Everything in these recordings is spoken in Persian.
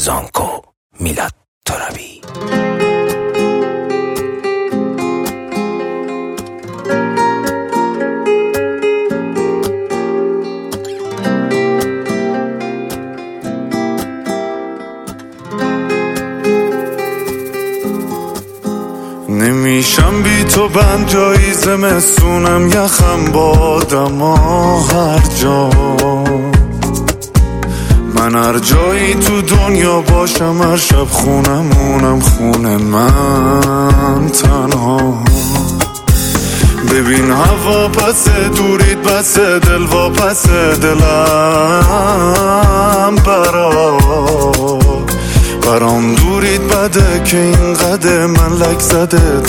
برزانکو میلاد ترابی. نمیشم بی تو بند جایی زمستونم یخم بادم هر جا. من هر جایی تو دنیا باشم هر شب خونمونم خونه من تنها. ببین هوا پسه دورید بسه دل و پسه دلم برام دورید بده که این قده من لک زده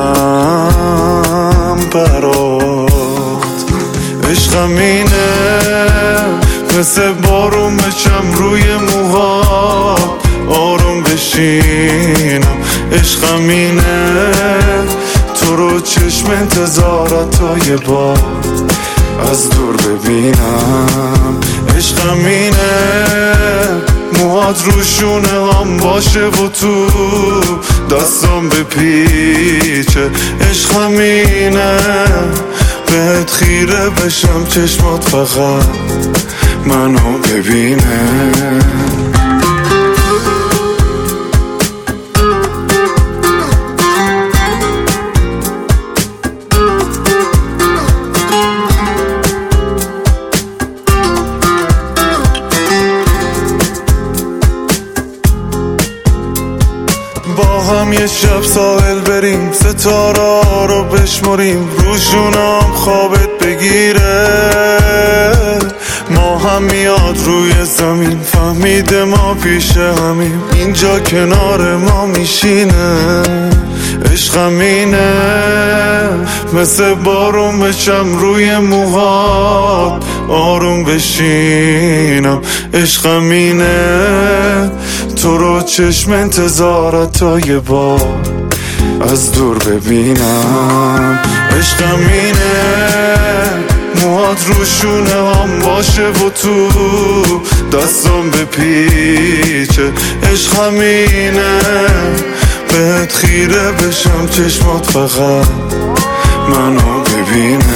دلم برات. عشقم اینه مثل بارون بچم روی موهات آروم بشینم. عشقم اینه تو رو چشم انتظارت تا یه بار از دور ببینم. عشقم اینه موهات روشونه هم باشه و تو دستم بپیچه. عشقم اینه بهت خیره بشم چشمات فقط منو ببینه. با هم یه شب ساحل بریم ستاره رو بشمریم روشونم خوابت بگیره. ما هم میاد روی زمین فهمیده ما پیش همیم اینجا کنار ما میشینه. عشقم اینه مثل بارون بچم روی موهات آروم بشینم. عشقم اینه تو رو چشم انتظارت تا یه بار از دور ببینم. عشقم اینه موهات روشونه هم باشه و تو دستم بپیچه. عشقم اینه بهت خیره بشم چشمات فقط منو ببینه.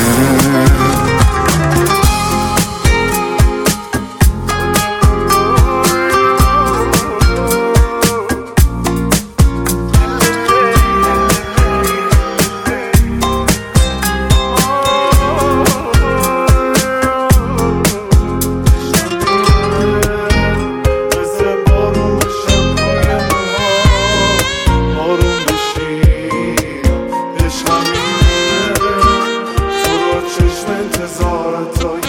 انتظارت تا